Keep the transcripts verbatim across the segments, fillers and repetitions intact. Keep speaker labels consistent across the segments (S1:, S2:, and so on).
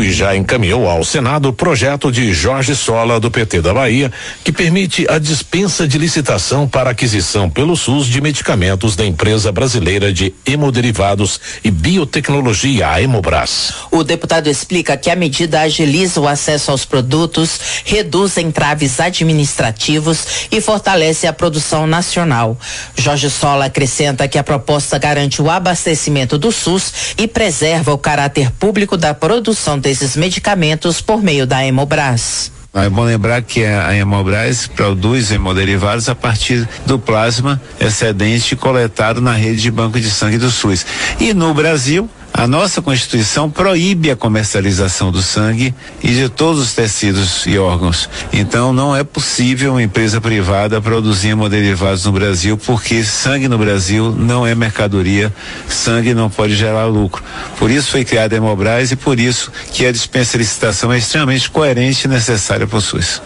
S1: e já encaminhou ao Senado o projeto de Jorge Sola, do P T da Bahia, que permite a dispensa de licitação para aquisição pelo SUS de medicamentos da empresa brasileira de hemoderivados e biotecnologia, a Hemobras.
S2: O deputado explica que a medida agiliza o acesso aos produtos, reduz entraves administrativos e fortalece a produção nacional. Jorge Sola acrescenta que a proposta garante o abastecimento do SUS e preserva o caráter público da produção desses medicamentos por meio da Hemobras.
S3: É bom lembrar que a Hemobras produz hemoderivados a partir do plasma excedente coletado na rede de banco de sangue do SUS. E no Brasil, a nossa Constituição proíbe a comercialização do sangue e de todos os tecidos e órgãos. Então não é possível uma empresa privada produzir hemoderivados no Brasil, porque sangue no Brasil não é mercadoria, sangue não pode gerar lucro. Por isso foi criada a Hemobras e por isso que a dispensa de licitação é extremamente coerente e necessária para o SUS.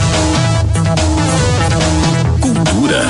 S1: Cultura.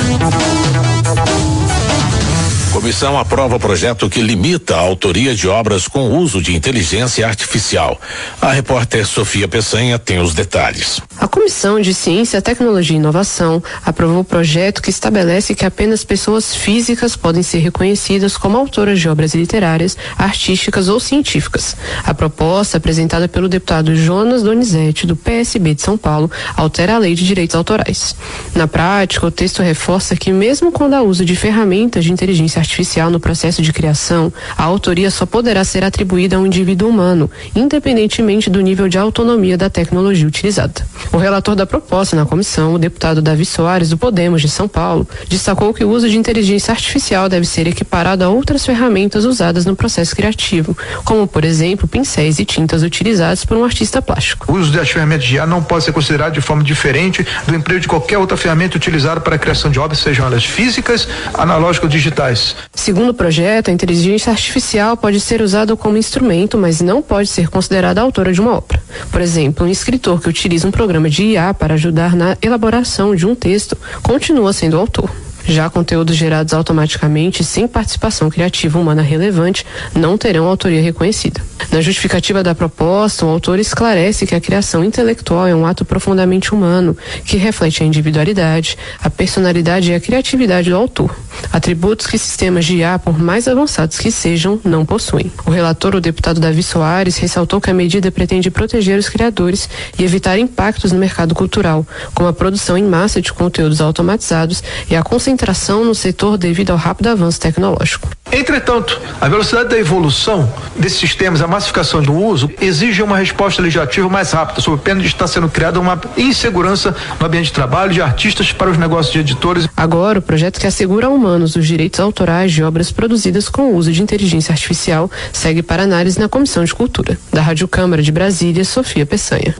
S1: Comissão aprova o projeto que limita a autoria de obras com uso de inteligência artificial. A repórter Sofia Peçanha tem os detalhes.
S4: A Comissão de Ciência, Tecnologia e Inovação aprovou o projeto que estabelece que apenas pessoas físicas podem ser reconhecidas como autoras de obras literárias, artísticas ou científicas. A proposta, apresentada pelo deputado Jonas Donizete, do P S B de São Paulo, altera a Lei de Direitos Autorais. Na prática, o texto reforça que mesmo quando há uso de ferramentas de inteligência artificial no processo de criação, a autoria só poderá ser atribuída a um indivíduo humano, independentemente do nível de autonomia da tecnologia utilizada. O relator da proposta na comissão, o deputado Davi Soares, do Podemos de São Paulo, destacou que o uso de inteligência artificial deve ser equiparado a outras ferramentas usadas no processo criativo, como, por exemplo, pincéis e tintas utilizados por um artista plástico.
S5: O uso das ferramentas de I A não pode ser considerado de forma diferente do emprego de qualquer outra ferramenta utilizada para a criação de obras, sejam elas físicas, analógicas ou digitais.
S4: Segundo o projeto, a inteligência artificial pode ser usada como instrumento, mas não pode ser considerada autora de uma obra. Por exemplo, um escritor que utiliza um programa de I A para ajudar na elaboração de um texto continua sendo autor. Já conteúdos gerados automaticamente sem participação criativa humana relevante não terão autoria reconhecida. Na justificativa da proposta, o autor esclarece que a criação intelectual é um ato profundamente humano, que reflete a individualidade, a personalidade e a criatividade do autor, atributos que sistemas de I A, por mais avançados que sejam, não possuem. O relator, o deputado Davi Soares, ressaltou que a medida pretende proteger os criadores e evitar impactos no mercado cultural, como a produção em massa de conteúdos automatizados e a concentração no setor devido ao rápido avanço tecnológico.
S5: Entretanto, a velocidade da evolução desses sistemas, a massificação do uso, exige uma resposta legislativa mais rápida, sob pena de estar sendo criada uma insegurança no ambiente de trabalho de artistas para os negócios de editores.
S4: Agora, o projeto que assegura a humanos os direitos autorais de obras produzidas com o uso de inteligência artificial segue para análise na Comissão de Cultura. Da Rádio Câmara de Brasília, Sofia Peçanha.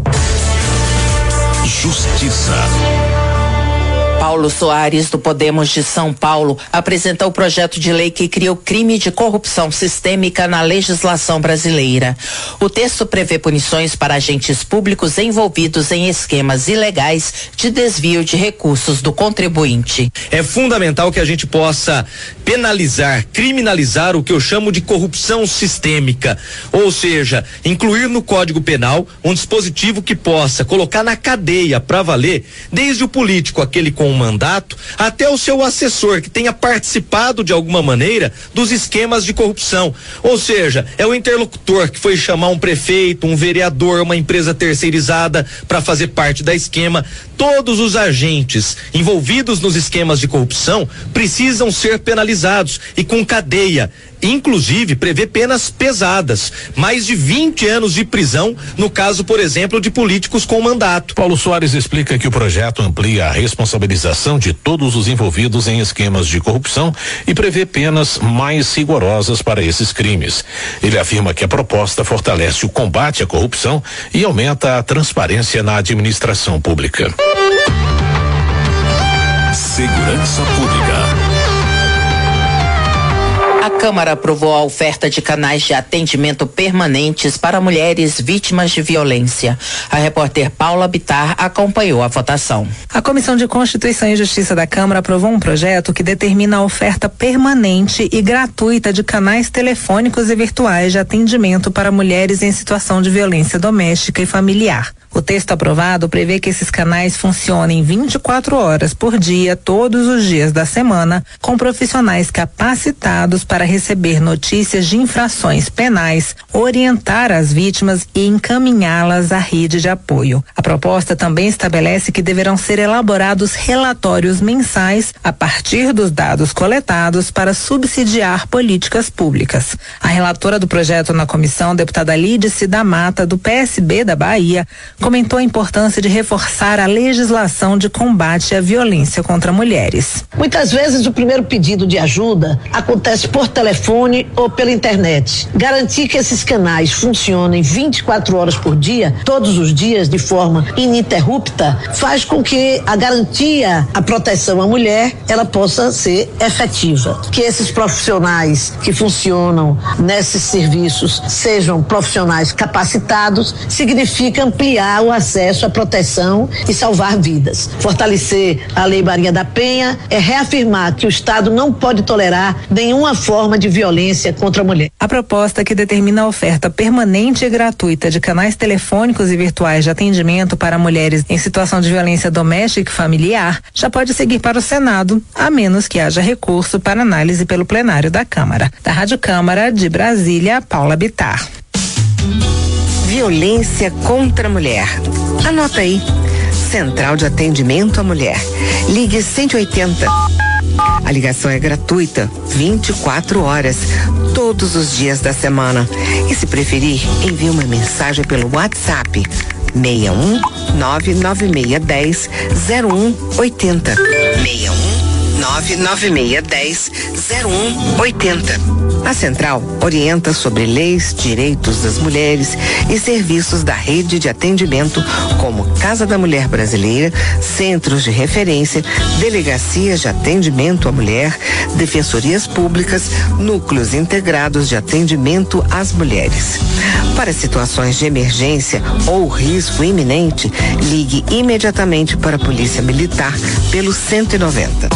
S1: Justiça.
S2: Paulo Soares, do Podemos de São Paulo, apresentou o projeto de lei que cria o crime de corrupção sistêmica na legislação brasileira. O texto prevê punições para agentes públicos envolvidos em esquemas ilegais de desvio de recursos do contribuinte.
S6: É fundamental que a gente possa penalizar, criminalizar o que eu chamo de corrupção sistêmica, ou seja, incluir no Código Penal um dispositivo que possa colocar na cadeia para valer desde o político, aquele com um mandato, até o seu assessor que tenha participado de alguma maneira dos esquemas de corrupção. Ou seja, é o interlocutor que foi chamar um prefeito, um vereador, uma empresa terceirizada para fazer parte da esquema. Todos os agentes envolvidos nos esquemas de corrupção precisam ser penalizados e com cadeia. Inclusive, prevê penas pesadas, mais de vinte anos de prisão, no caso, por exemplo, de políticos com mandato.
S1: Paulo Soares explica que o projeto amplia a responsabilização de todos os envolvidos em esquemas de corrupção e prevê penas mais rigorosas para esses crimes. Ele afirma que a proposta fortalece o combate à corrupção e aumenta a transparência na administração pública.
S7: Segurança Pública.
S2: A Câmara aprovou a oferta de canais de atendimento permanentes para mulheres vítimas de violência. A repórter Paula Bittar acompanhou a votação.
S7: A Comissão de Constituição e Justiça da Câmara aprovou um projeto que determina a oferta permanente e gratuita de canais telefônicos e virtuais de atendimento para mulheres em situação de violência doméstica e familiar. O texto aprovado prevê que esses canais funcionem vinte e quatro horas por dia, todos os dias da semana, com profissionais capacitados para receber notícias de infrações penais, orientar as vítimas e encaminhá-las à rede de apoio. A proposta também estabelece que deverão ser elaborados relatórios mensais a partir dos dados coletados para subsidiar políticas públicas. A relatora do projeto na comissão, deputada Lídice da Mata, do P S B da Bahia, comentou a importância de reforçar a legislação de combate à violência contra mulheres.
S8: Muitas vezes o primeiro pedido de ajuda acontece por telefone ou pela internet. Garantir que esses canais funcionem vinte e quatro horas por dia, todos os dias, de forma ininterrupta, faz com que a garantia, a proteção à mulher, ela possa ser efetiva. Que esses profissionais que funcionam nesses serviços sejam profissionais capacitados, significa ampliar o acesso à proteção e salvar vidas. Fortalecer a Lei Maria da Penha é reafirmar que o Estado não pode tolerar nenhuma forma de violência contra a mulher.
S7: A proposta que determina a oferta permanente e gratuita de canais telefônicos e virtuais de atendimento para mulheres em situação de violência doméstica e familiar já pode seguir para o Senado, a menos que haja recurso para análise pelo plenário da Câmara. Da Rádio Câmara de Brasília, Paula Bittar.
S9: Violência contra a mulher. Anota aí. Central de Atendimento à Mulher. Ligue cento e oitenta. A ligação é gratuita, vinte e quatro horas, todos os dias da semana. E se preferir, envie uma mensagem pelo WhatsApp seis um nove nove seis um zero um oito zero. seis um nove nove seis um zero um oito zero. A Central orienta sobre leis, direitos das mulheres e serviços da rede de atendimento, como Casa da Mulher Brasileira, centros de referência, delegacias de atendimento à mulher, defensorias públicas, núcleos integrados de atendimento às mulheres. Para situações de emergência ou risco iminente, ligue imediatamente para a Polícia Militar pelo cento e noventa.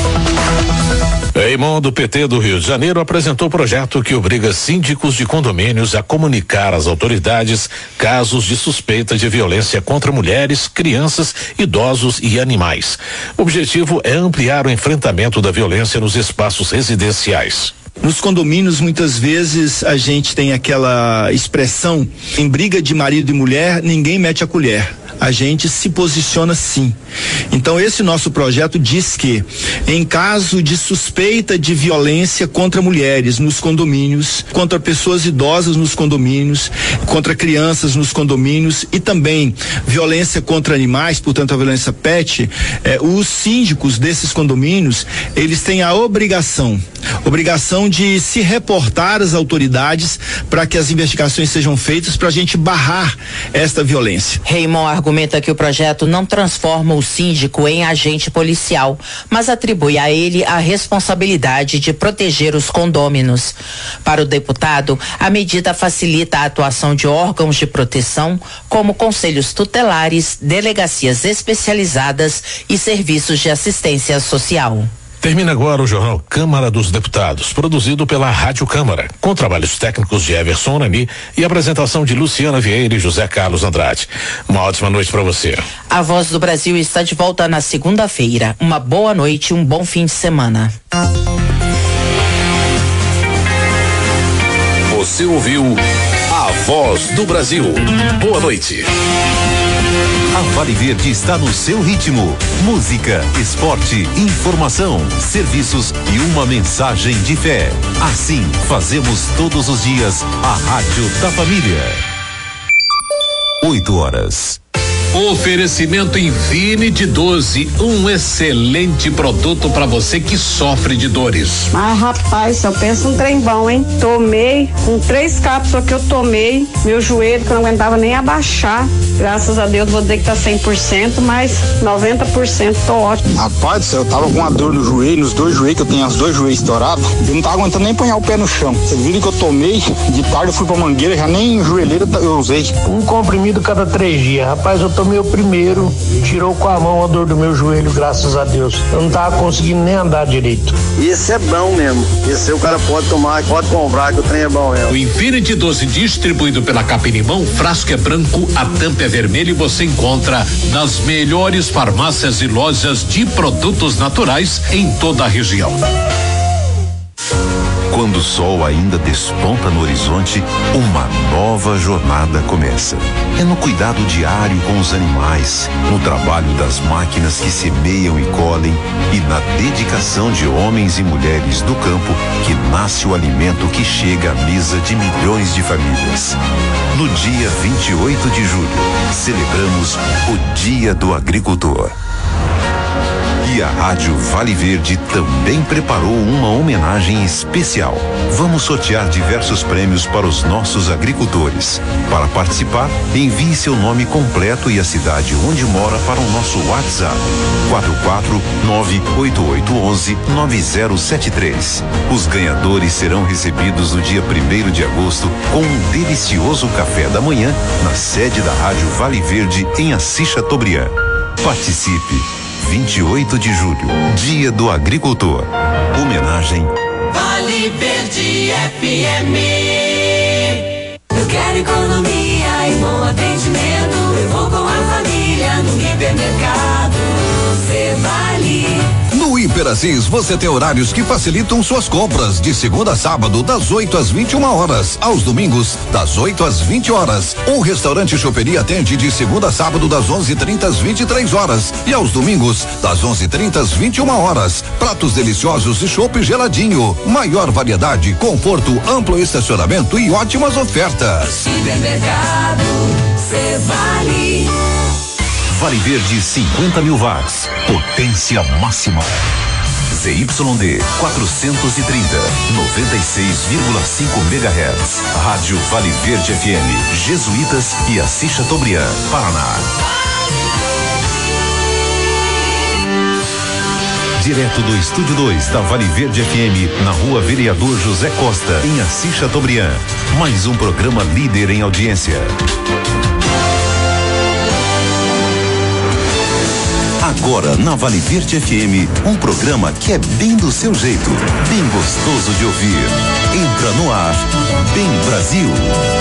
S1: Eimon do P T do Rio de Janeiro apresentou o projeto que obriga síndicos de condomínios a comunicar às autoridades casos de suspeita de violência contra mulheres, crianças, idosos e animais. O objetivo é ampliar o enfrentamento da violência nos espaços residenciais.
S10: Nos condomínios, muitas vezes, a gente tem aquela expressão: em briga de marido e mulher, ninguém mete a colher. A gente se posiciona sim. Então, esse nosso projeto diz que, em caso de suspeita de violência contra mulheres nos condomínios, contra pessoas idosas nos condomínios, contra crianças nos condomínios e também violência contra animais, portanto a violência pet, eh, os síndicos desses condomínios, eles têm a obrigação, obrigação de se reportar às autoridades para que as investigações sejam feitas para a gente barrar esta violência.
S2: Raymond argumenta que o projeto não transforma o síndico em agente policial, mas atribui a ele a responsabilidade de proteger os condôminos. Para o deputado, a medida facilita a atuação de órgãos de proteção, como conselhos tutelares, delegacias especializadas e serviços de assistência social.
S1: Termina agora o Jornal Câmara dos Deputados, produzido pela Rádio Câmara, com trabalhos técnicos de Everson Nami e apresentação de Luciana Vieira e José Carlos Andrade. Uma ótima noite para você.
S2: A Voz do Brasil está de volta na segunda-feira. Uma boa noite e um bom fim de semana.
S1: Você ouviu A Voz do Brasil. Boa noite.
S11: A Vale Verde está no seu ritmo. Música, esporte, informação, serviços e uma mensagem de fé. Assim, fazemos todos os dias a Rádio da Família. Oito horas.
S1: Oferecimento Infinity doze, um excelente produto para você que sofre de dores.
S12: Mas rapaz, só pensa um trem bom, hein? Tomei, com três cápsulas que eu tomei, meu joelho que eu não aguentava nem abaixar. Graças a Deus vou dizer que tá cem por cento, mas noventa por cento tô ótimo.
S13: Rapaz, eu tava com uma dor no joelho, nos dois joelhos, que eu tenho os dois joelhos estourados. Eu não tava aguentando nem ponhar o pé no chão. Vocês viram que eu tomei, de tarde eu fui pra mangueira, já nem joelheira eu usei.
S14: Um comprimido cada três dias. Rapaz, eu tomei o primeiro, tirou com a mão a dor do meu joelho, graças a Deus. Eu não tava conseguindo nem andar direito.
S15: Esse é bom mesmo. Esse o cara pode tomar, pode comprar, que o trem é bom mesmo.
S1: O Infinity doze, distribuído pela Capinimão, frasco é branco, a tampa é vermelha e você encontra nas melhores farmácias e lojas de produtos naturais em toda a região.
S11: Quando o sol ainda desponta no horizonte, uma nova jornada começa. É no cuidado diário com os animais, no trabalho das máquinas que semeiam e colhem e na dedicação de homens e mulheres do campo que nasce o alimento que chega à mesa de milhões de famílias. No dia vinte e oito de julho, celebramos o Dia do Agricultor. E a Rádio Vale Verde também preparou uma homenagem especial. Vamos sortear diversos prêmios para os nossos agricultores. Para participar, envie seu nome completo e a cidade onde mora para o nosso WhatsApp quatro quatro nove oito oito um um nove zero sete três. Os ganhadores serão recebidos no dia primeiro de agosto com um delicioso café da manhã na sede da Rádio Vale Verde em Assis Chateaubriand. Participe! vinte e oito de julho, Dia do Agricultor. Homenagem
S16: Vale Verde F M. Eu quero economia e bom atendimento. Eu vou com a família no hipermercado. Cê Vale.
S17: No Hiperassis você tem horários que facilitam suas compras, de segunda a sábado das oito às vinte e uma horas, aos domingos das oito às vinte horas. O restaurante Choperia atende de segunda a sábado das onze e trinta às vinte e três horas e aos domingos das onze e trinta às vinte e uma horas. Pratos deliciosos e chopp geladinho, maior variedade, conforto, amplo estacionamento e ótimas ofertas.
S16: Supermercado Cê Vale.
S11: Vale Verde cinquenta mil watts, potência máxima. Z Y D quatrocentos e trinta, noventa e seis vírgula cinco megahertz. Rádio Vale Verde F M, Jesuítas e Assis Chateaubriand, Paraná. Direto do Estúdio dois da Vale Verde F M, na Rua Vereador José Costa, em Assis Chateaubriand. Mais um programa líder em audiência. Agora na Vale Verde F M, um programa que é bem do seu jeito, bem gostoso de ouvir. Entra no ar, Bem Brasil.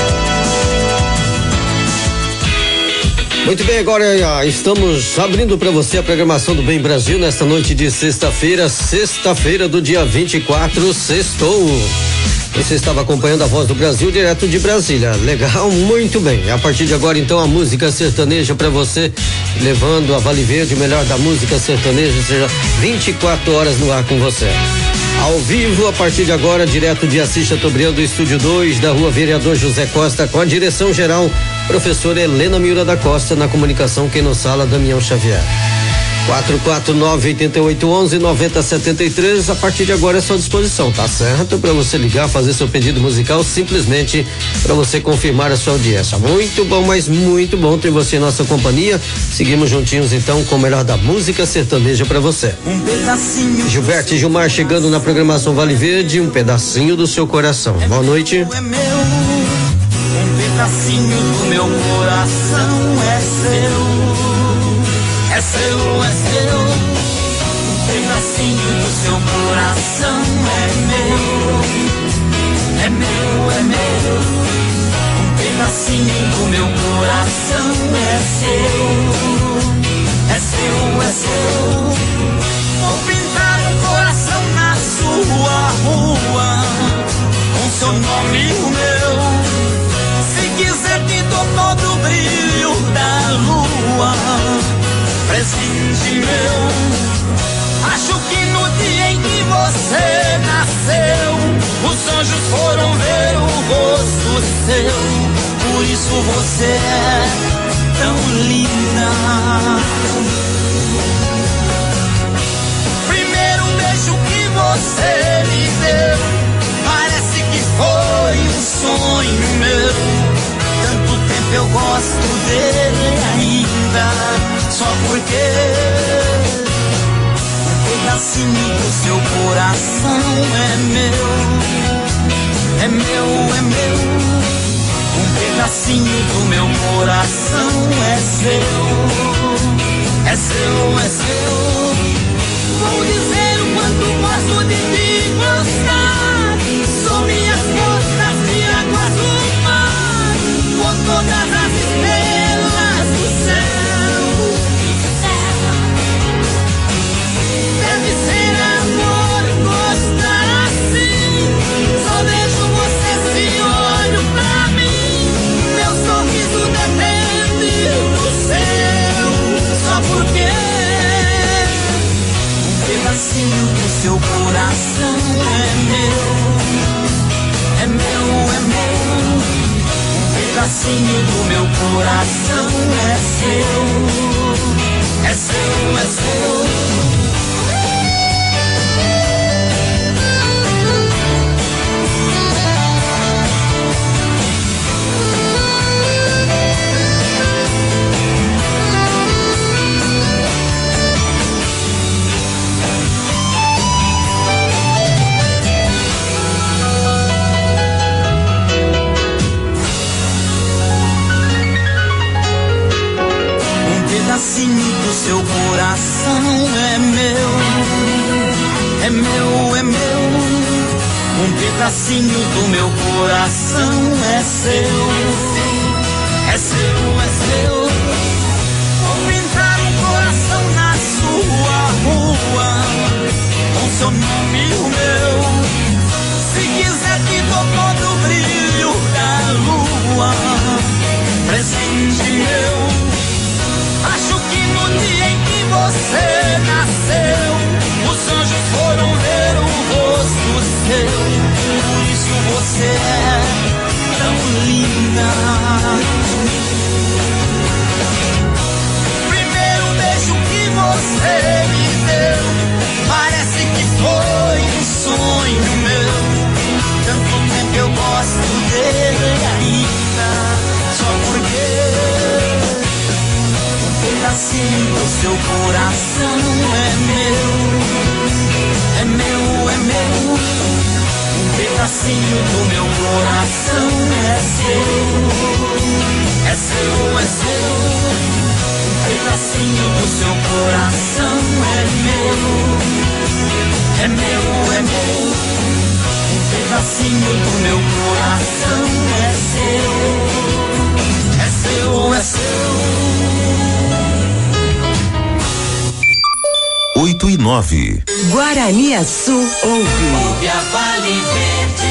S18: Muito bem, agora estamos abrindo para você a programação do Bem Brasil nesta noite de sexta-feira, sexta-feira do dia vinte e quatro, sextou. Você estava acompanhando a Voz do Brasil direto de Brasília. Legal, muito bem. A partir de agora, então, a música sertaneja para você, levando a Vale Verde, o melhor da música sertaneja, seja vinte e quatro horas no ar com você. Ao vivo, a partir de agora, direto de Assis Chateaubriand, do Estúdio dois, da Rua Vereador José Costa, com a direção geral, professora Helena Miura da Costa, na comunicação, quem nos fala, Damião Xavier. quatro quatro nove, oito oito um um, nove zero sete três, a partir de agora é à sua disposição, tá certo? Para você ligar, fazer seu pedido musical, simplesmente para você confirmar a sua audiência. Muito bom, mas muito bom ter você em nossa companhia. Seguimos juntinhos então com o melhor da música sertaneja para você.
S16: Um pedacinho.
S18: Gilberto e Gilmar chegando na programação Vale Verde, um pedacinho do seu coração. Boa noite.
S16: É meu, um pedacinho do meu coração é seu. É seu, é seu, um pedacinho do seu coração é meu, é meu, é meu, um pedacinho do meu coração é seu, é seu, é seu. Vou pintar um coração na sua rua, com seu nome e o meu. Se quiser te dou todo o brilho da lua. Presente meu, acho que no dia em que você nasceu, os anjos foram ver o rosto seu, por isso você é tão linda. Primeiro beijo que você me deu, parece que foi um sonho meu. Tanto tempo eu gosto dele ainda, só porque um pedacinho do seu coração é meu, é meu, é meu. Um pedacinho do meu coração é seu, é seu, é seu. Vou dizer o quanto gosto de te gostar. Sou minhas gotas de águas do mar, com todas as estrelas do céu. Deve ser amor gostar assim. Só vejo você se olho pra mim. Meu sorriso depende do seu, só porque um pedacinho do seu coração é meu, é meu, é meu. Um pedacinho do meu coração é seu, é seu, é seu. Um pedacinho do seu coração é meu, é meu, é meu. Um pedacinho do meu coração é seu, é seu, é seu. Vou pintar um coração na sua rua, com seu nome e o meu. Se quiser te dou todo o brilho da lua, presente eu. Acho que no dia em que você nasceu, os anjos foram ver o rosto seu. Por isso você é tão linda. Primeiro beijo que você me deu, parece que foi um sonho meu. Tanto tempo eu gosto dele ainda, só porque um pedacinho do seu coração é meu, é meu, é meu. Um pedacinho do meu coração é seu, é seu, é seu. Um pedacinho do seu coração é meu, é meu, é meu. Um pedacinho do meu coração é seu, é seu, é seu.
S11: Oito e nove.
S19: Guaraniaçu ouve.
S16: Ouve a Vale Verde.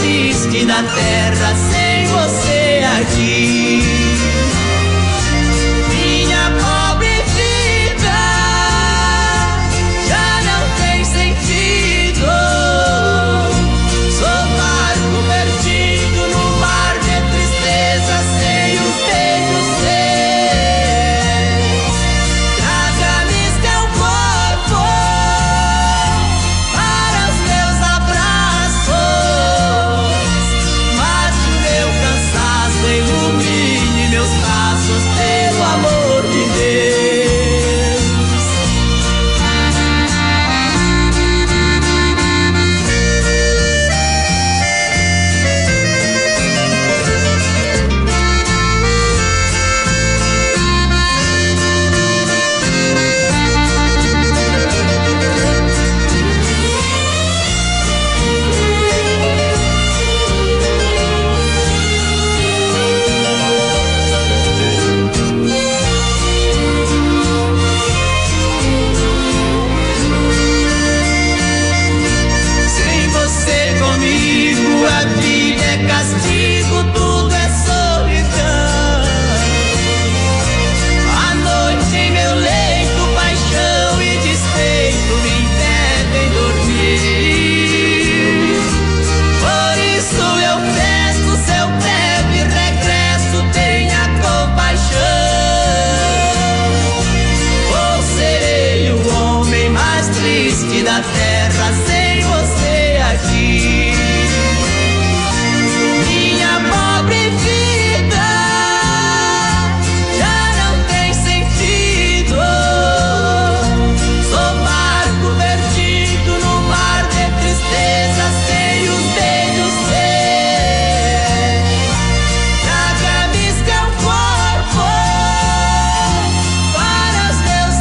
S16: triste da terra sem você aqui. Minha pobre vida já não tem sentido. Sou barco perdido no mar de tristeza sem os beijos seus. Traga-me teu corpo para os meus abraços. Mate o meu cansaço, ilumine meus passos pelo amor de Deus. Sem você comigo a vida é castigo, tudo é solidão. À noite em meu leito, paixão e despeito me impedem dormir. Por isso eu peço seu breve regresso, tenha compaixão. Ou serei o homem mais triste da terra sem você aqui. Minha pobre vida já não tem sentido. Sou barco perdido no mar de tristeza sem os beijos seus. Traga-me teu corpo para os meus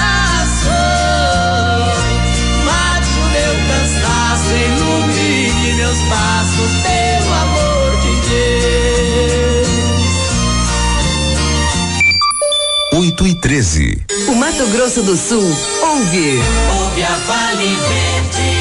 S16: abraços. Mate o meu cansaço, ilumine meus passos pelo amor de Deus.
S11: oito e treze.
S19: O Mato Grosso do Sul ouve.
S16: Ouve a Vale Verde.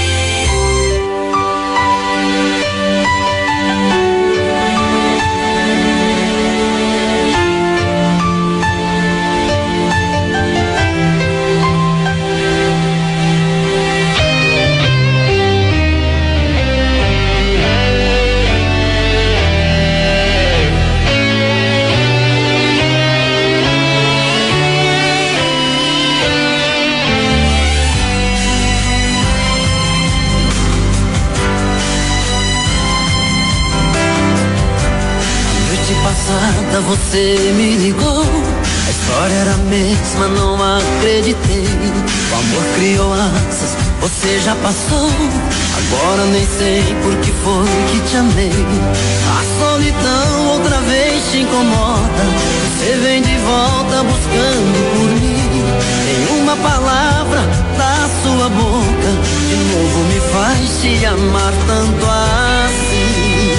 S16: Noite passada você me ligou, a história era a mesma, não acreditei. O amor criou asas, você já passou, agora nem sei por que foi que te amei. A solidão outra vez te incomoda, você vem de volta buscando por mim. Nenhuma palavra da sua boca de novo me faz te amar tanto assim.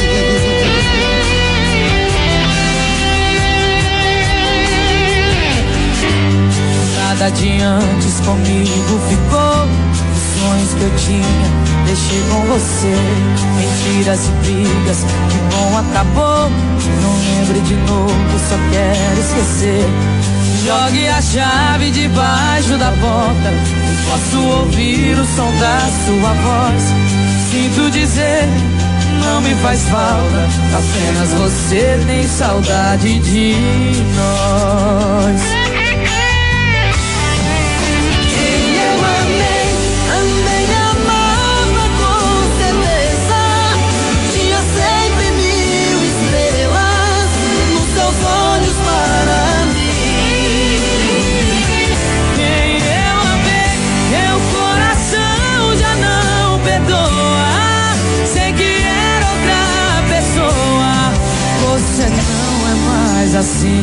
S16: Nada de antes comigo ficou, os sonhos que eu tinha deixei com você. Mentiras e brigas, que bom acabou. Não lembre de novo, só quero esquecer. Jogue a chave debaixo da porta, eu posso ouvir o som da sua voz. Sinto dizer, não me faz falta, apenas você tem saudade de nós. Você não é mais assim.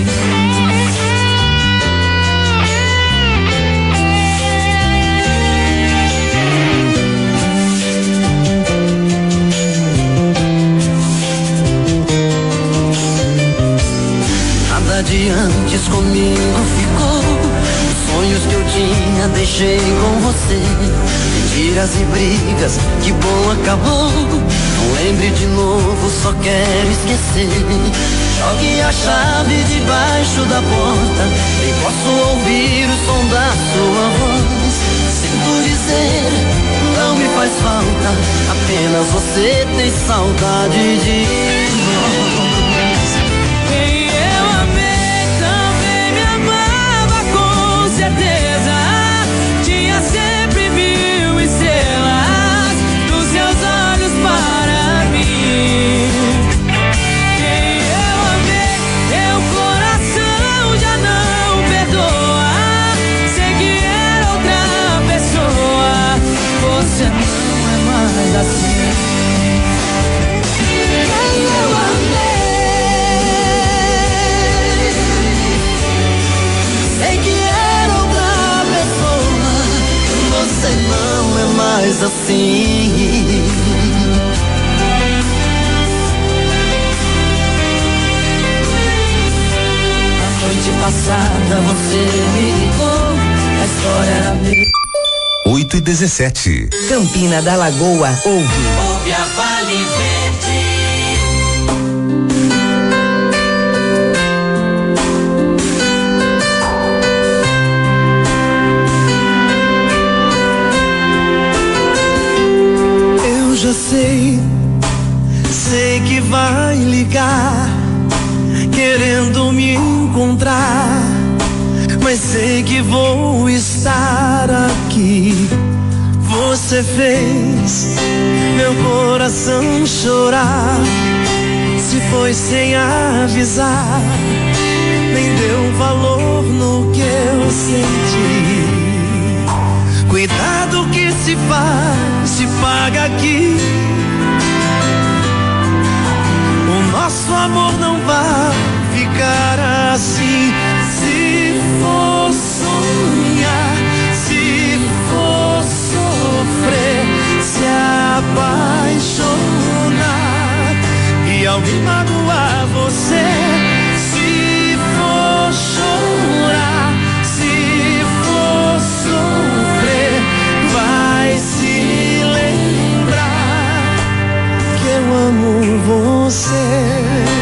S16: Nada de antes comigo ficou, os sonhos que eu tinha deixei com você. Mentiras e brigas, que bom acabou. Não lembre de novo, só quero esquecer. Jogue a chave debaixo da porta, nem posso ouvir o som da sua voz. Sinto dizer, não me faz falta, apenas você tem saudade de nós. Quem eu amei também me amava com certeza. Tinha sempre mil estrelas nos seus olhos para mim. Quem eu amei, meu coração já não perdoa. Sei que era outra pessoa, você não é mais assim. Quem eu amei, sei que era outra pessoa, você não é mais assim. A noite passada você me ligou, a história era minha.
S11: oito e dezessete.
S19: Campina da Lagoa ouve.
S16: Ouve a Vale Verde. Eu já sei, sei que vai ligar, querendo me encontrar, mas sei que vou estar aqui. Você fez meu coração chorar, se foi sem avisar, nem deu valor no que eu senti. Cuidado que se faz, se paga aqui. O nosso amor não vai ficar assim. Se for sonhar, se for sofrer, se apaixonar e alguém magoar você, se for chorar, se for sofrer, vai se lembrar que eu amo você.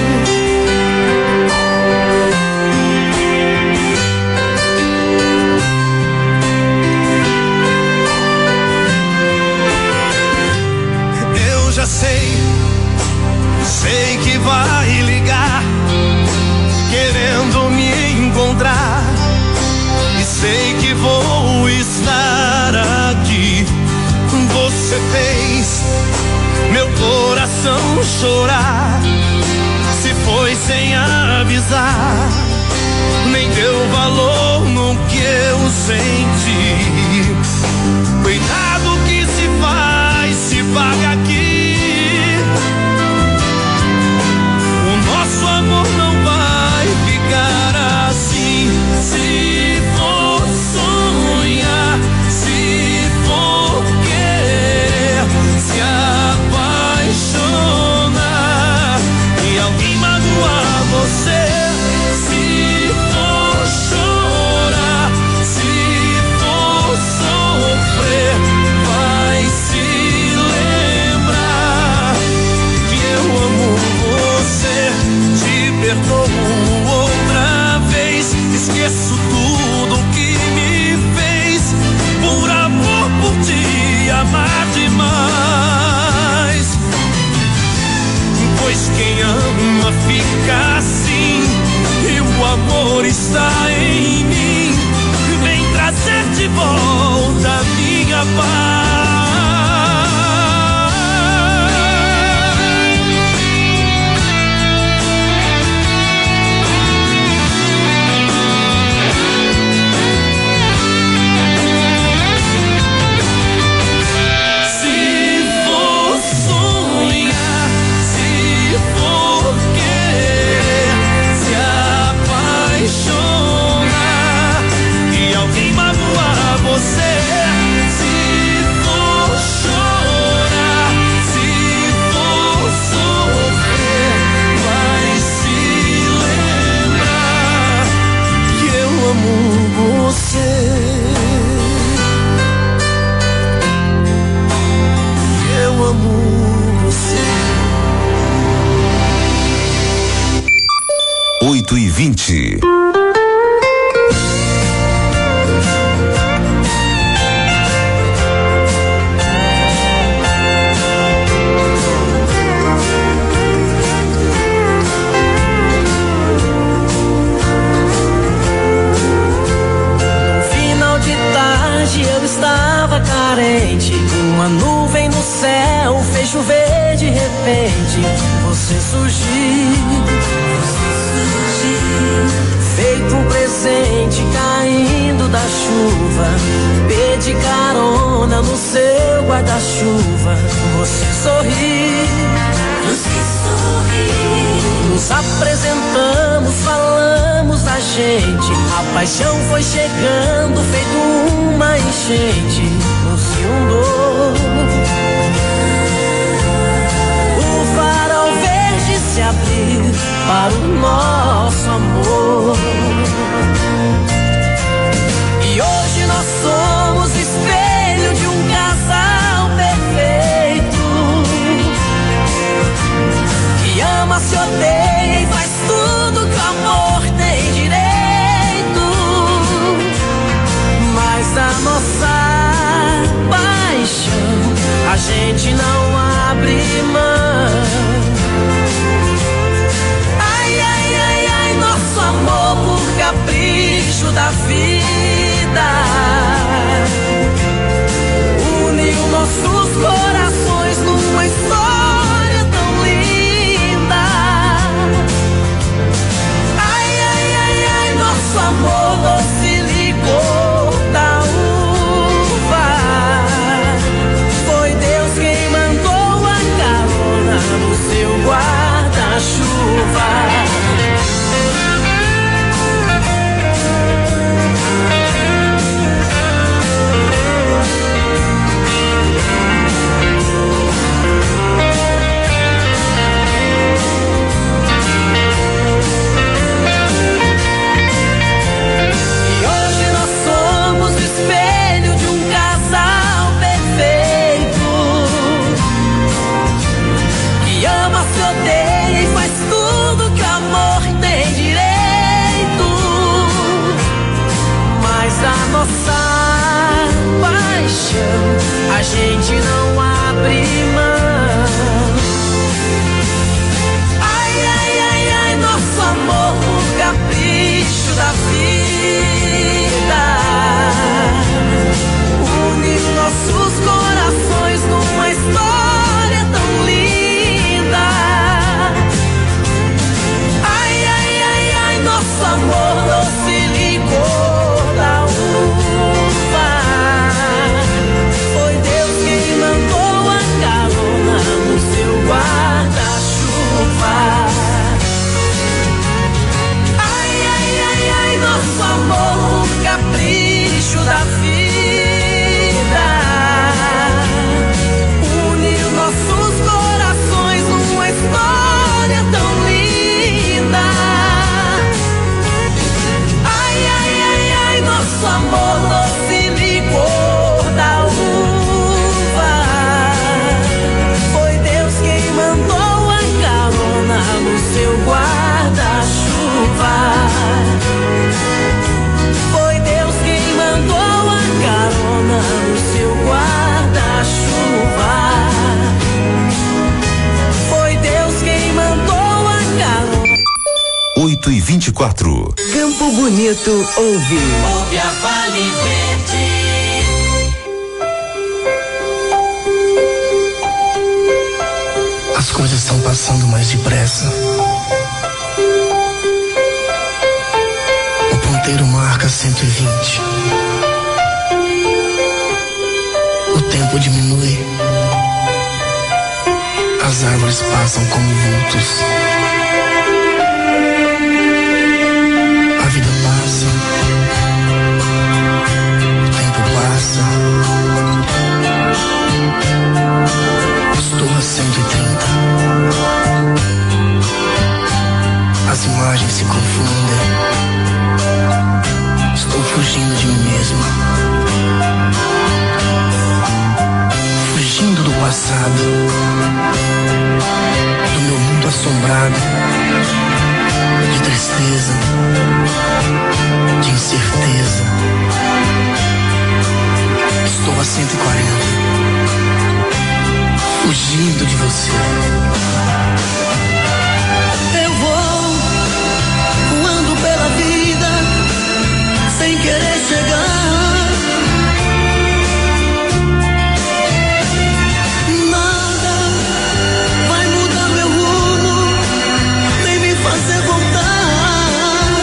S16: Sei, sei que vai ligar, querendo me encontrar, e sei que vou estar aqui. Você fez meu coração chorar, se foi sem avisar, nem deu valor no que eu senti. Cuidado que se faz, se paga aqui. Nosso amor não vai ficar assim. Se for sonhar, se for querer, se apaixonar e alguém magoar você, se for chorar, se for sofrer,
S11: vinte.
S16: Eu estava carente, uma nuvem no céu fez chover de repente. Você surgiu, feito um presente caindo da chuva. Pedi carona no seu guarda-chuva. Você sorriu, nos apresentamos, falamos da gente. A paixão foi chegando, feito uma enchente, nos inundou. O farol verde se abriu para o nosso amor. E hoje nós somos espelho de um casal perfeito, que ama, se odeia e faz tudo que o amor tem direito. Mas da nossa paixão a gente não abre mão. Ai, ai, ai, ai, nosso amor por capricho da vida uniu nossos corações numa história tão linda. Ai, ai, ai, ai, nosso amor doce licor da uva. Foi Deus quem mandou a carona no seu guarda-chuva. Nossa paixão a gente não abre mão. Ai, ai, ai, ai, nosso amor por capricho da vida uniu nossos corações numa história tão linda. Ai, ai, ai, ai, nosso amor doce licor da uva. Foi Deus quem mandou a carona no seu guarda-chuva. Ai, ai, ai, ai, nosso amor por capricho da vida uniu nossos corações numa história tão linda. Ai, ai, ai, ai, nosso amor doce licor da uva. Foi Deus quem mandou a carona no seu guarda-chuva. Foi Deus quem mandou a carona no seu guarda-chuva. Foi Deus quem mandou a carona.
S11: oito e vinte e quatro.
S19: Campo Bonito ouve.
S16: Ouve a Vale Verde.
S20: As coisas estão passando mais depressa. O ponteiro marca cento e vinte. O tempo diminui. As árvores passam como vultos. A vida passa. O tempo passa. Estou a cento e trinta. As imagens se confundem. Estou fugindo de mim mesma. Fugindo do passado, do meu mundo assombrado de tristeza, fugindo de você.
S16: Eu vou voando pela vida sem querer chegar. Nada vai mudar meu rumo, nem me fazer voltar.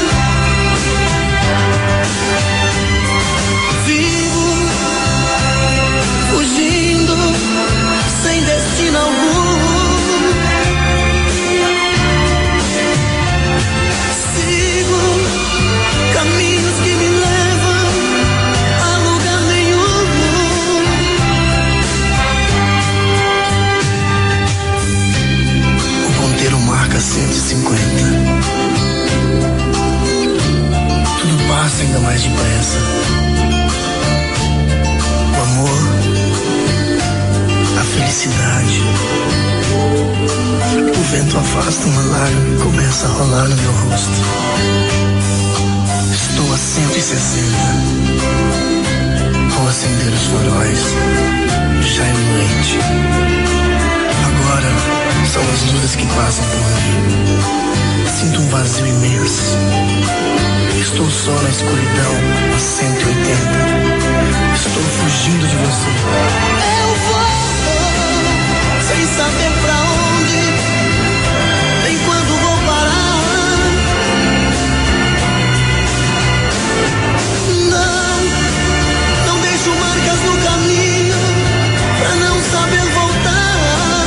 S16: Vivo fugindo sem destino algum. Sigo caminhos que me levam a lugar nenhum.
S20: O ponteiro marca cento e cinquenta. Tudo passa ainda mais depressa. O amor, a felicidade. O vento afasta uma lágrima e começa a rolar no meu rosto. Estou a cento e sessenta. Vou acender os faróis. Já é noite. Agora são as luzes que passam por mim. Sinto um vazio imenso. Estou só na escuridão a cento e oitenta. Estou fugindo de você.
S16: Eu vou sem saber pra onde, nem quando vou parar. Não, não deixo marcas no caminho pra não saber voltar.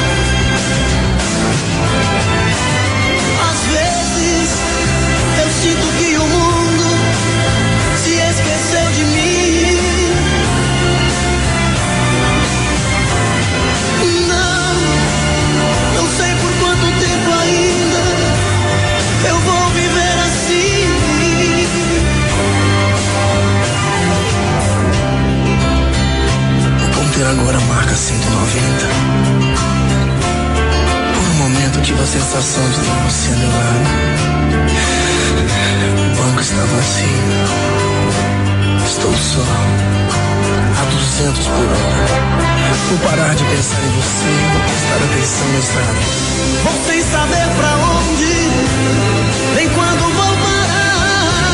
S16: Às vezes eu sinto que o mundo se esqueceu de mim. Não, não sei por quanto tempo ainda eu vou viver assim.
S20: O ponteiro agora marca cento e noventa. Por um momento tive a sensação de ter você a meu lado. O banco está vazio. Estou só a duzentos por hora. Vou parar de pensar em você e vou prestar atenção na estrada.
S16: Vou sem saber pra onde, nem quando vou parar.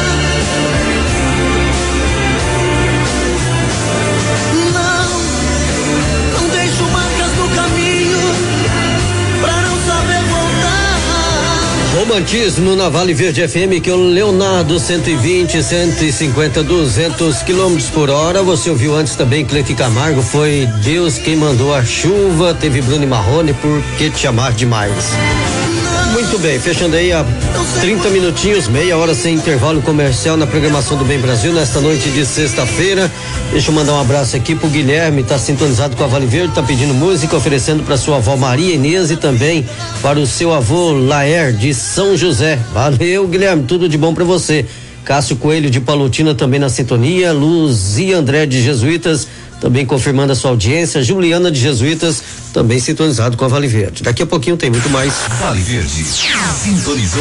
S16: Não, não deixo marcas no caminho pra não saber voltar.
S18: Romantismo na Vale Verde F M, que é o Leonardo, cento e vinte, cento e cinquenta, duzentos quilômetros por hora. Você ouviu antes também Cleide Camargo, foi Deus quem mandou a chuva. Teve Bruno e Marrone, Por que te amar demais. Muito bem, fechando aí a trinta minutinhos, meia hora sem intervalo comercial na programação do Bem Brasil nesta noite de sexta-feira. Deixa eu mandar um abraço aqui pro Guilherme, tá sintonizado com a Vale Verde, tá pedindo música, oferecendo para sua avó Maria Inês e também para o seu avô Laer de São José. Valeu, Guilherme, tudo de bom para você. Cássio Coelho de Palotina também na sintonia, Luzia André de Jesuítas também confirmando a sua audiência, Juliana de Jesuítas também sintonizado com a Vale Verde. Daqui a pouquinho tem muito mais.
S11: Vale Verde, sintonizou,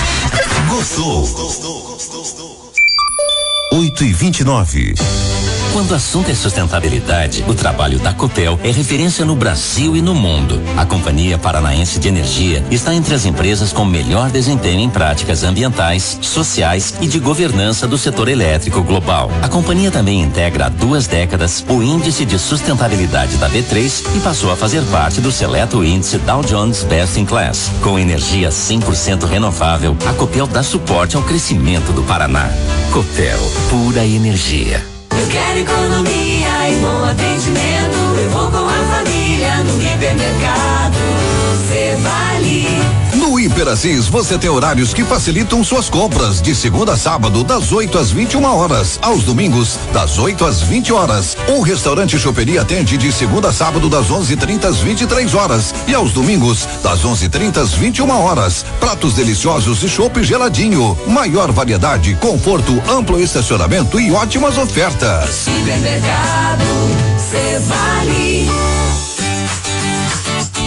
S11: gostou. oito e vinte e nove.
S21: Quando o assunto é sustentabilidade, o trabalho da Copel é referência no Brasil e no mundo. A Companhia Paranaense de Energia está entre as empresas com melhor desempenho em práticas ambientais, sociais e de governança do setor elétrico global. A companhia também integra há duas décadas o Índice de Sustentabilidade da B três e passou a fazer parte do seleto índice Dow Jones Best in Class. Com energia cem por cento renovável, a Copel dá suporte ao crescimento do Paraná. Copel, pura energia.
S16: Eu quero economia e bom atendimento. Eu vou com a família no hipermercado Cevale.
S17: No Hiperassis você tem horários que facilitam suas compras de segunda a sábado das oito às vinte e uma horas, aos domingos das oito às vinte horas. O restaurante Choperia atende de segunda a sábado das onze e trinta às vinte e três horas e aos domingos das onze e trinta às vinte e uma horas. Pratos deliciosos e chopp geladinho, maior variedade, conforto, amplo estacionamento e ótimas ofertas.
S16: Supermercado Cevale.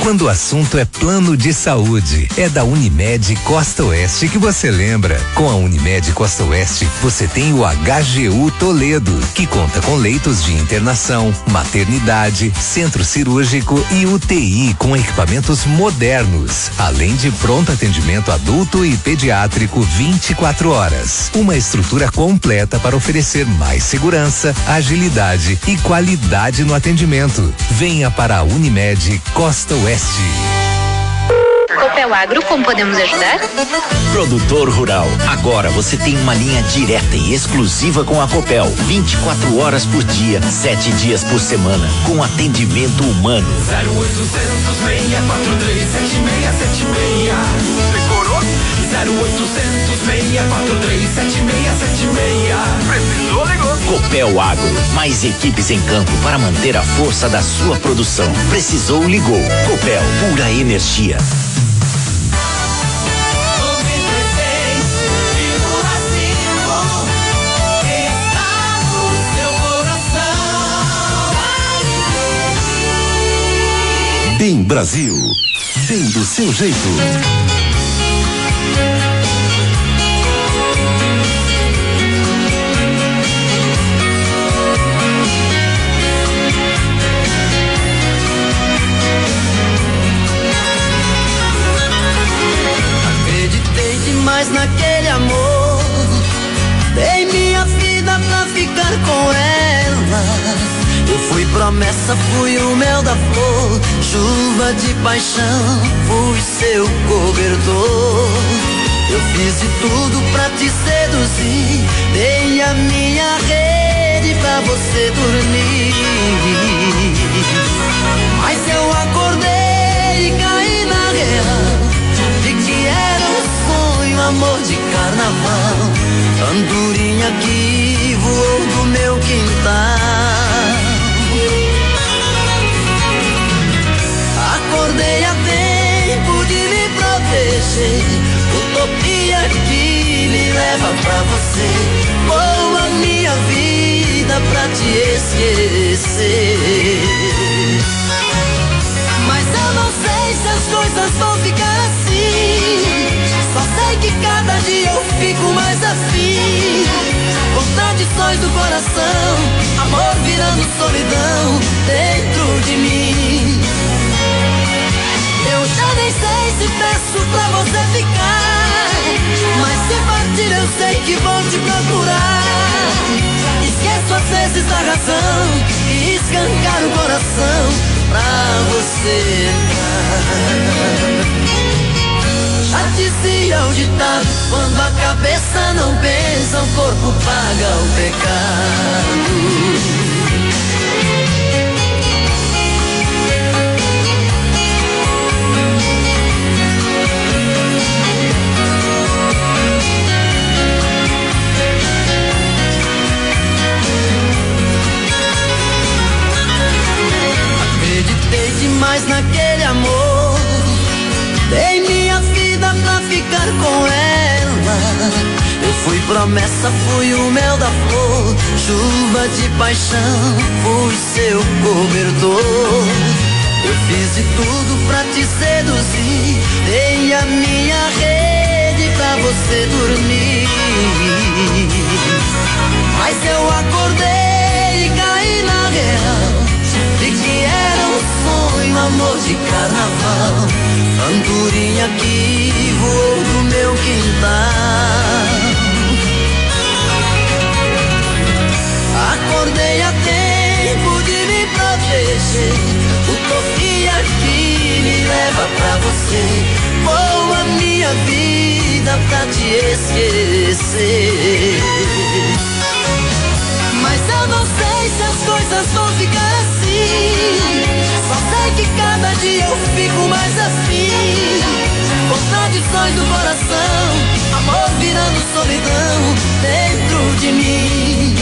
S3: Quando o assunto é plano de saúde, é da Unimed Costa Oeste que você lembra. Com a Unimed Costa Oeste, você tem o H G U Toledo, que conta com leitos de internação, maternidade, centro cirúrgico e U T I com equipamentos modernos, além de pronto atendimento adulto e pediátrico vinte e quatro horas. Uma estrutura completa para oferecer mais segurança, agilidade e qualidade no atendimento. Venha para a Unimed Costa Oeste.
S22: Copel Agro, como podemos ajudar?
S23: Produtor rural, agora você tem uma linha direta e exclusiva com a Copel, vinte e quatro horas por dia, sete dias por semana, com atendimento humano.
S16: zero oitocentos, seis quatro três, sete seis sete seis. Decorou? zero oitocentos, seis quatro três, sete seis sete seis. Precisou, ligou.
S23: Copel Agro, mais equipes em campo para manter a força da sua produção. Precisou, ligou. Copel, pura energia.
S11: Bem Brasil, bem do seu jeito.
S16: Acreditei demais naquele amor, dei minha vida pra ficar com ela. Eu fui promessa, fui o mel da flor, chuva de paixão, fui seu cobertor. Eu fiz de tudo pra te seduzir, dei a minha rede pra você dormir. Mas eu acordei e caí na real, de que era um sonho, amor de carnaval, andorinha que voou do meu quintal. Acordei a tempo de me proteger, utopia que me leva pra você, vou a minha vida pra te esquecer. Mas eu não sei se as coisas vão ficar assim, só sei que cada dia eu fico mais afim. Contradições do coração, amor virando solidão dentro de mim. Eu já nem sei se peço pra você ficar, mas se partir eu sei que vou te procurar. Esqueço às vezes a razão e escancar o coração pra você entrar. Já dizia o ditado, quando a cabeça não pensa, o corpo paga o pecado. Acreditei demais naquele amor, dei minha vida pra ficar com ela. Eu fui promessa, fui o mel da flor, chuva de paixão, fui seu cobertor. Eu fiz de tudo pra te seduzir, dei a minha rede pra você dormir. Mas eu acordei e caí na real, de que era um sonho, amor de carnaval, andorinha que voou do meu quintal. Acordei a tempo de me proteger, utopia que me leva pra você, vou a minha vida pra te esquecer. Mas eu não sei se as coisas vão ficar assim, só sei que cada dia eu fico mais afim. Contradições do coração, amor virando solidão dentro de mim.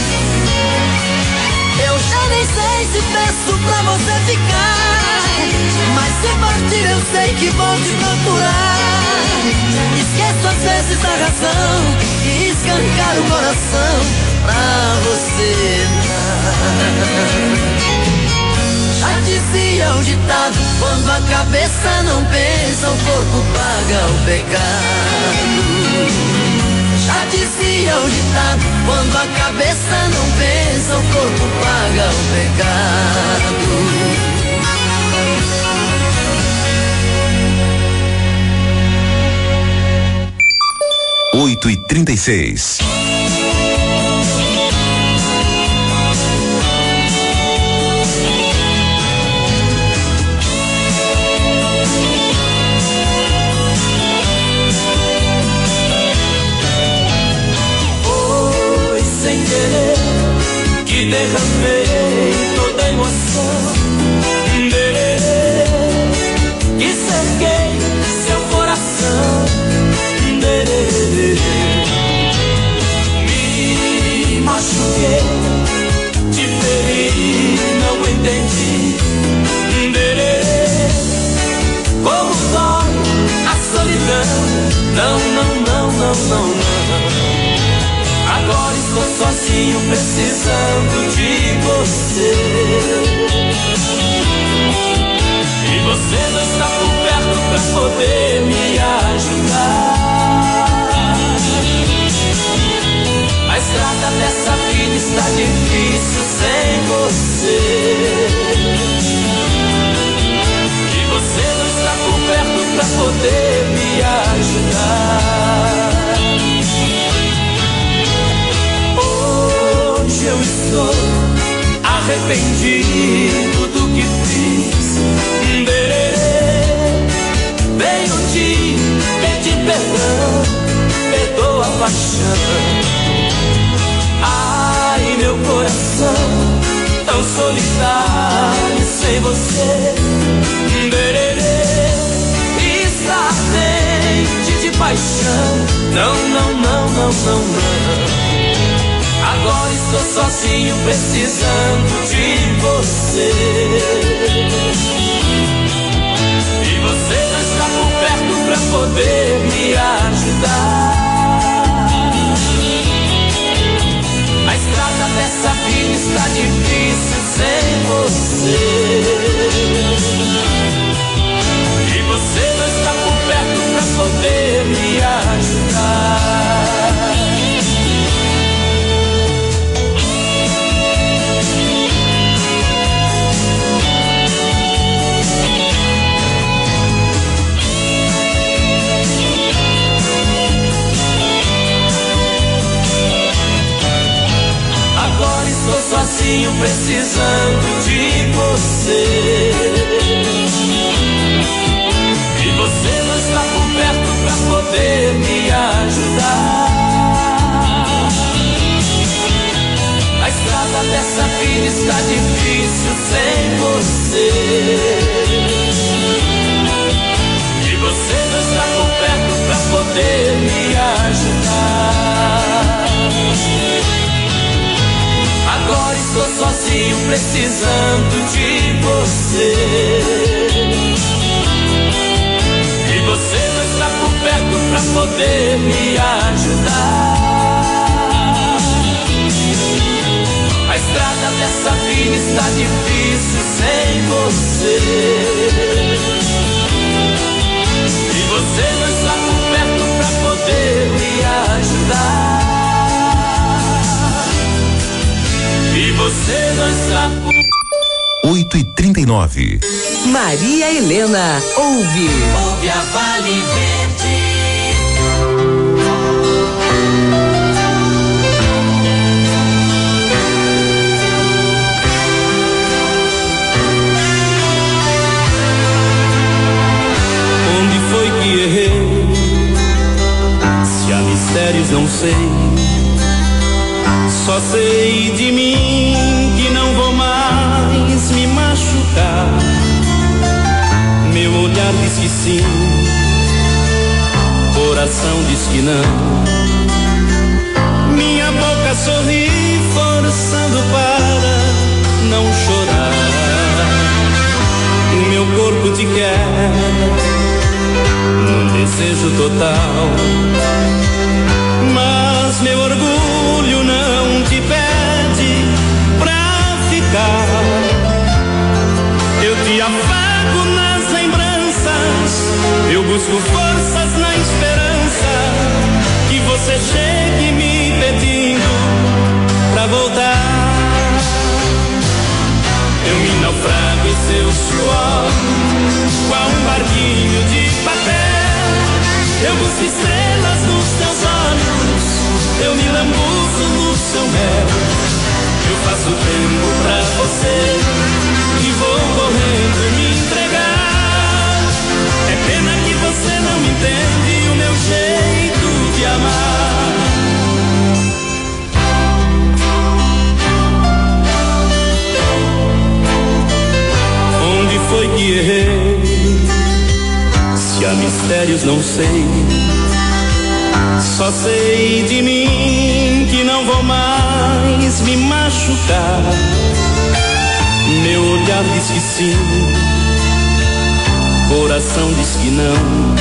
S16: Eu já nem sei se peço pra você ficar, mas se partir eu sei que vou te procurar. Esqueço às vezes a razão e escancar o coração pra você entrar. Já dizia o ditado, quando a cabeça não pensa, o corpo paga o pecado. Já dizia o ditado, quando a cabeça não pensa, o corpo paga o pecado.
S11: Oito e trinta e seis.
S16: Que derramei toda a emoção, que cerquei seu coração, me machuquei, te feri, não entendi, como dói a solidão, não, não, não, não, não, não. Agora estou sozinho precisando de você. E você não está por perto pra poder me ajudar. A estrada dessa vida está difícil sem você. E você não está por perto pra poder me ajudar. Eu estou arrependido do que fiz. Venho te pedir perdão, perdoa a paixão. Ai, meu coração, tão solitário sem você. Está ardente de paixão. Não, não, não, não, não, não. Agora estou sozinho precisando de você. E você não está por perto pra poder me ajudar. A estrada dessa vida está difícil sem você. E você não está por perto pra poder me ajudar. Agora estou sozinho precisando de você. E você não está por perto pra poder me ajudar. A estrada dessa vida está difícil sem você. E você não está por perto pra poder me ajudar. Agora estou sozinho precisando de você. E você não está por perto pra poder me ajudar. A estrada dessa vida está difícil sem você. E você não está por perto pra poder me ajudar. E você não está por...
S11: oito e trinta e nove.
S19: Maria Helena, ouve.
S16: Ouve a Vale Verde.
S4: Onde foi que errei? Se há mistérios não sei. Só sei de mim que não vou mais me machucar. Meu olhar diz que sim, coração diz que não. Minha boca sorri forçando para não chorar. O meu corpo te quer num desejo total, mas meu orgulho não te pede pra ficar. busco forças na esperança que você chegue me pedindo pra voltar. Eu me naufrago em seu suor, qual um barquinho de papel. Eu busco estrelas nos teus olhos, eu me lambuzo no seu mel. Eu faço tempo pra você e vou correndo me entregar. É pena que você não entende o meu jeito de amar. Onde foi que errei? Se há mistérios não sei. Só sei de mim que não vou mais me machucar. Meu olhar diz que sim, coração diz que não.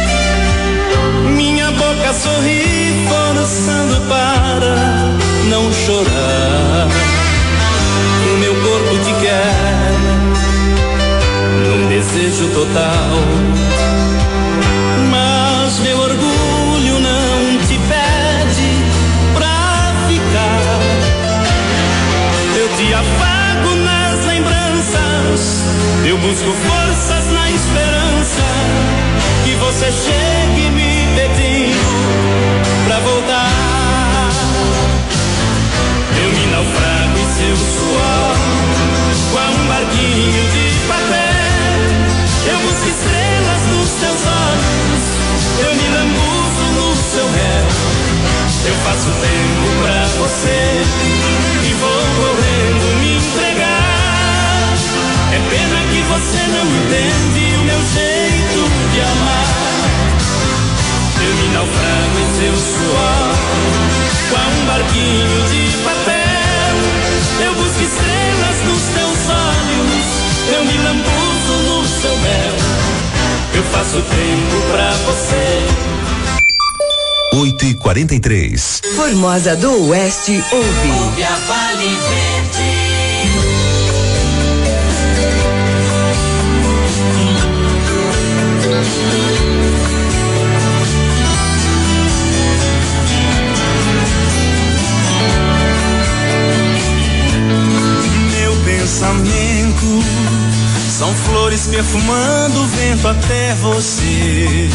S4: Minha boca sorri forçando para não chorar. O meu corpo te quer num desejo total, mas meu orgulho não te pede pra ficar. Eu te afago nas lembranças, eu busco forças na esperança que você chegue me pedindo pra voltar. Eu me naufrago em seu suor, qual um barquinho de papel. Eu busco estrelas nos teus olhos, eu me lambuzo no seu mel. Eu faço tempo pra você e vou correndo me entregar. É pena que você não entende o meu jeito de amar. Eu me naufrago em seu suor, qual um barquinho de papel. Eu busco estrelas nos teus olhos, eu me lambuzo no seu mel. Eu faço tempo pra você.
S3: oito e quarenta e três.
S19: Formosa do Oeste ouve.
S16: Ouve a Vale Verde.
S4: Meu pensamento são flores perfumando o vento até você.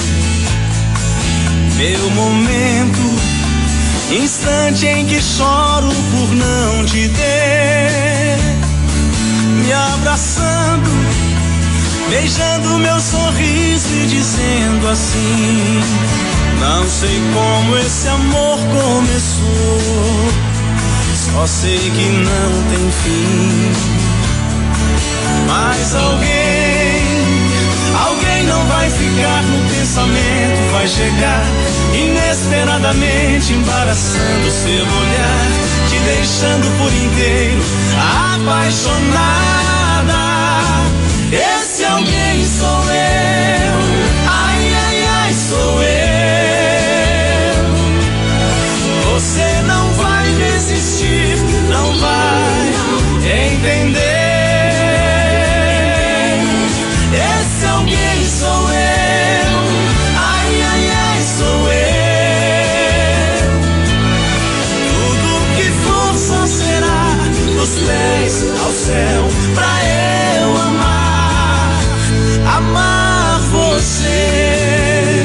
S4: Meu momento, instante em que choro por não te ter. Me abraçando, beijando meu sorriso e dizendo assim: não sei como esse amor começou, só sei que não tem fim. Mas alguém, alguém não vai ficar no pensamento, vai chegar inesperadamente, embaraçando seu olhar, te deixando por inteiro apaixonada. Esse alguém sou eu, ai, ai, ai, sou eu. Você não vai resistir, não vai entender. Esse alguém sou eu, ai, ai, ai, sou eu. Tudo que for só será dos pés ao céu, pra eu amar, amar você.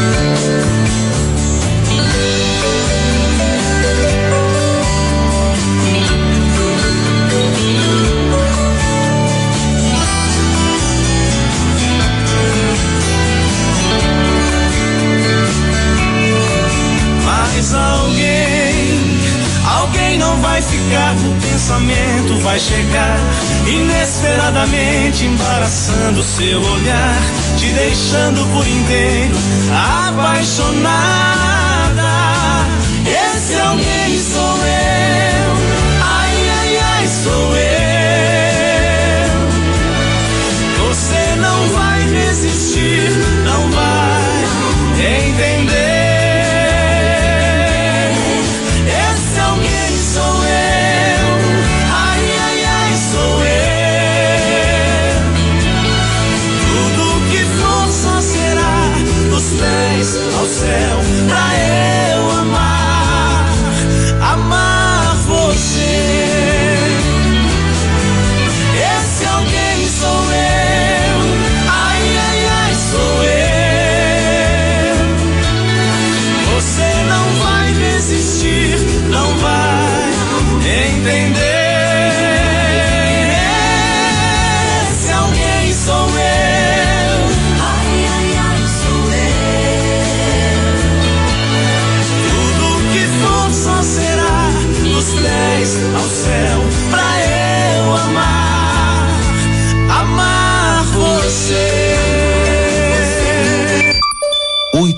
S4: Mas alguém, alguém não vai ficar no pensamento, vai chegar inesperadamente, embaraçando seu olhar, te deixando por inteiro apaixonada. Esse alguém sou eu, ai, ai, ai, sou eu. Você não vai resistir, não vai entender.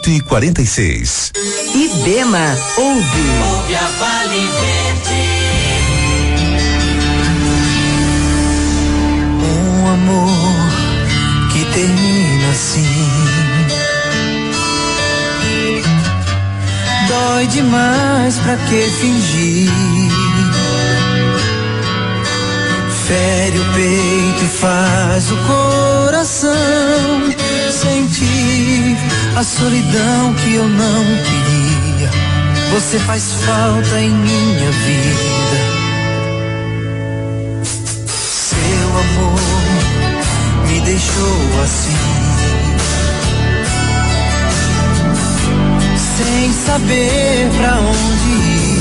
S3: oito e quarenta e seis.
S19: Ibema ouve.
S16: Ouve a Vale Verde.
S5: Um amor que termina assim dói demais, pra que fingir? Fere o peito e faz o coração sentir a solidão que eu não queria. Você faz falta em minha vida. Seu amor me deixou assim, sem saber pra onde ir.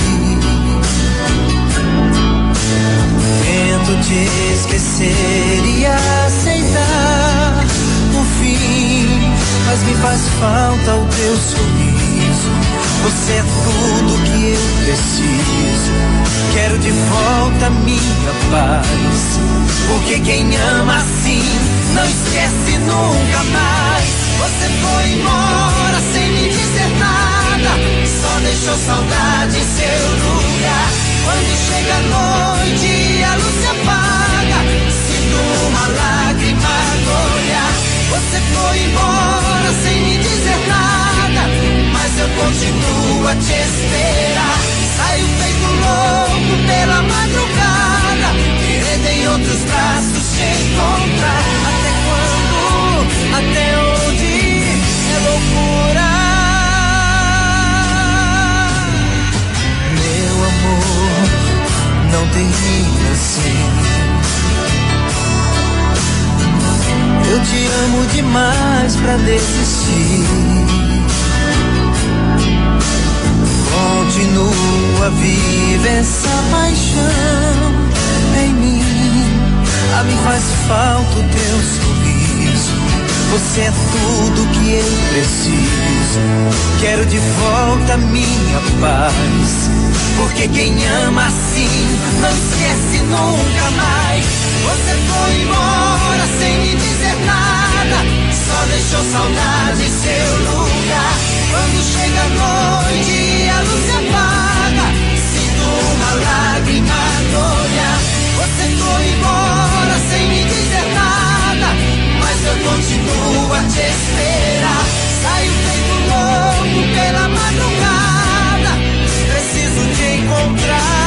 S5: Tento te esquecer e aceitar o fim, mas me faz falta o teu sorriso. Você é tudo que eu preciso. Quero de volta minha paz, porque quem ama assim não esquece nunca mais. Você foi embora sem me dizer nada, só deixou saudade em seu lugar. Quando chega a noite e a luz se apaga, sinto uma lágrima no olhar. Você foi embora sem me dizer nada, mas eu continuo a te esperar. Saio feito louco pela madrugada, querendo em outros braços te encontrar. Até quando? Até onde é loucura? Meu amor, não termina assim. Eu te amo demais pra desistir. Continua viva essa paixão em mim. A mim faz falta o teu sorriso. Você é tudo que eu preciso. Quero de volta minha paz, porque quem ama assim não esquece nunca mais. Você foi embora sem me dizer nada, só deixou saudade em seu lugar. Quando chega a noite e a luz se apaga, sinto uma lágrima no olhar. Você foi embora sem me dizer nada, mas eu continuo a te esperar. Saio feito louco pela madrugada, preciso te encontrar.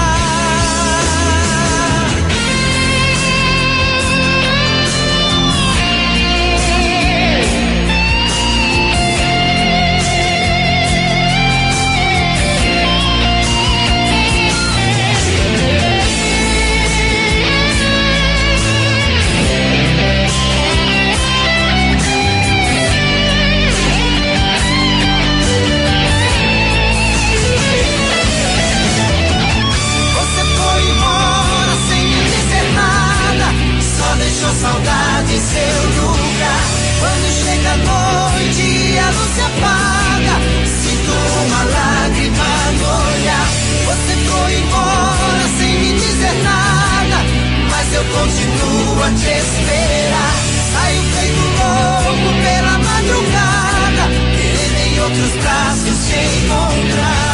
S5: Saudade em seu lugar. Quando chega a noite e a luz se apaga, sinto uma lágrima no olhar. Você foi embora sem me dizer nada, mas eu continuo a te esperar. Saio feito louco pela madrugada, querendo em outros braços te encontrar.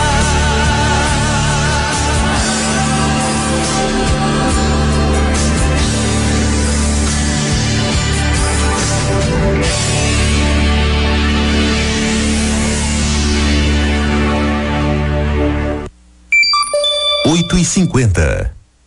S3: Oito e cinquenta.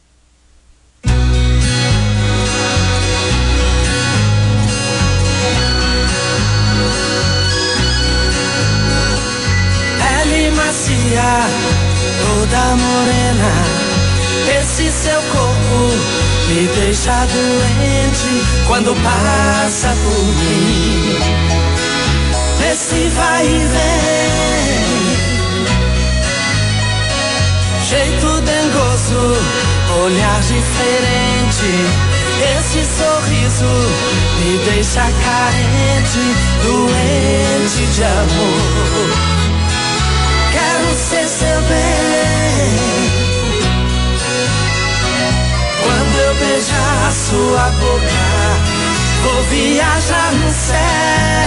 S5: Pele macia, toda morena, esse seu corpo me deixa doente quando passa por mim. Esse vai e vem, jeito dengoso, olhar diferente. Esse sorriso me deixa carente, doente de amor. Quero ser seu bem. Quando eu beijar sua boca, vou viajar no céu.